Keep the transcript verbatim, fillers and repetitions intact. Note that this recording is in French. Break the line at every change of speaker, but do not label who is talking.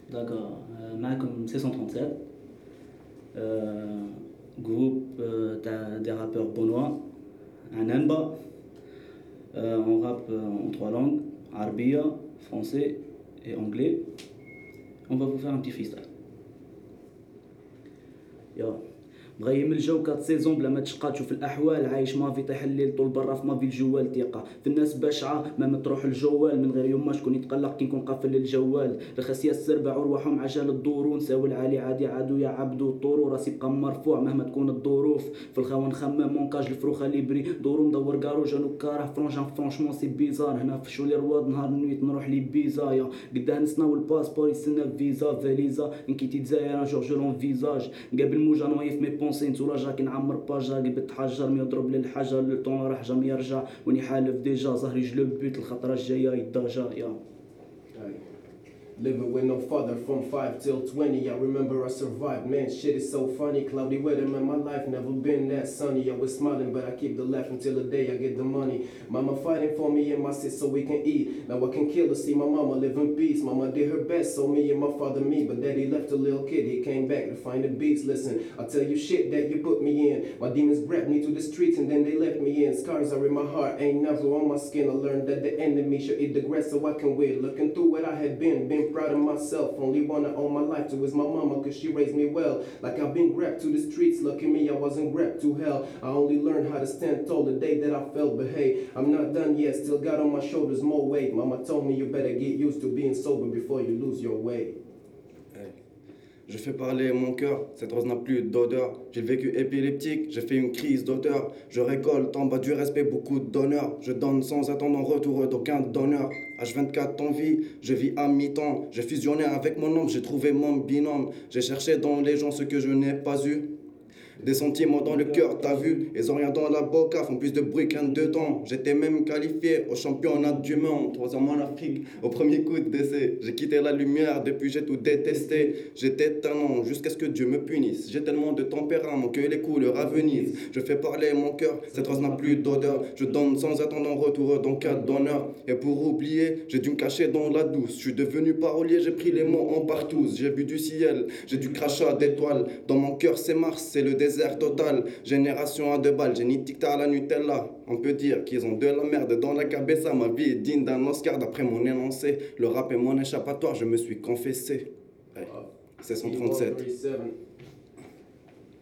D'accord. Euh, معكم سي cent trente-sept, euh, groupe euh, t'as des rappeurs bonois, un Anba. Euh, on rappe euh, en trois langues, arabia, français et anglais. On va vous faire un petit freestyle. Yo. مغيم الجو كات سيزون بلا ما تشقى تشوف الاحوال عايش مافي طيح الليل طول برا في مافي الجوال تيقه في الناس بشعه ما تروح الجوال من غير يوم ما شكون يتقلق كي نكون قافل الجوال رخص ياسر باعوا رواحهم عجال الدور نساوي العالي عادي عادو يا عبدو الطورو راسي بقى مرفوع مهما تكون الظروف في الخاون خمام مونكاج الفروخه ليبري دورو مدور كارو جانو كاره فرونجان فرونشمون سي بيزار هنا في شولي رواد نهار نويت نروح لي بيزا يا قداه نسنا والباسبور يستنى فيزا فاليزا انكيتي دزاير جورج لون فيزاج قبل موجه نوايف مي بونسي نتولا جا كي نعمر باجا اللي بتحجر مي يضرب للحجر لو طون راح جا مي يرجع وني حالف ديجا ظهري جلب بيت الخطره الجايه يداجا يا
Living with no father from five till twenty. I remember I survived. Man, shit is so funny. Cloudy weather, man, my life never been that sunny. I was smiling, but I keep the laugh until the day I get the money. Mama fighting for me and my sis so we can eat. Now I can kill her, see my mama live in peace. Mama did her best, so me and my father me. But daddy left a little kid, he came back to find the beats. Listen, I tell you shit that you put me in. My demons grabbed me to the streets and then they left me in. Scars are in my heart, ain't never on my skin. I learned that the enemy should eat the grass so I can win. Looking through what I had been, been proud of myself. Only one I owe my life to is my mama, cause she raised me well. Like I've been grabbed to the streets, lucky me I wasn't grabbed to hell. I only learned how to stand tall the day that I fell, but hey, I'm not done yet, still got on my shoulders more weight. Mama told me you better get used to being sober before you lose your way.
Hey. Je fais parler mon cœur, cette rose n'a plus d'odeur. J'ai le vécu épileptique, j'ai fait une crise d'auteur. Je récolte en bas du respect beaucoup d'honneur. Je donne sans attendre en retour d'aucun donneur. H vingt-quatre en vie, je vis à mi-temps. J'ai fusionné avec mon homme, j'ai trouvé mon binôme. J'ai cherché dans les gens ce que je n'ai pas eu. Des sentiments dans le cœur, t'as vu. Les Orients dans la boca font plus de bruit qu'un deux temps. J'étais même qualifié au championnat du monde. Troisième en Afrique, au premier coup de décès. J'ai quitté la lumière, depuis j'ai tout détesté. J'étais tannant jusqu'à ce que Dieu me punisse. J'ai tellement de tempérament que les couleurs avenissent. Je fais parler mon cœur, cette rose n'a plus d'odeur. Je donne sans attendre en retour dans cas d'honneur. Et pour oublier, j'ai dû me cacher dans la douce. Je suis devenu parolier, j'ai pris les mots en partouze. J'ai bu du ciel, j'ai du crachat d'étoiles. Dans mon cœur c'est Mars, c'est le désert total. Génération à deux balles, génétique à la Nutella. On peut dire qu'ils ont de la merde dans la cabeza. Ma vie est digne d'un Oscar d'après mon énoncé. Le rap est mon échappatoire, je me suis confessé. Ouais. C'est cent trente-sept.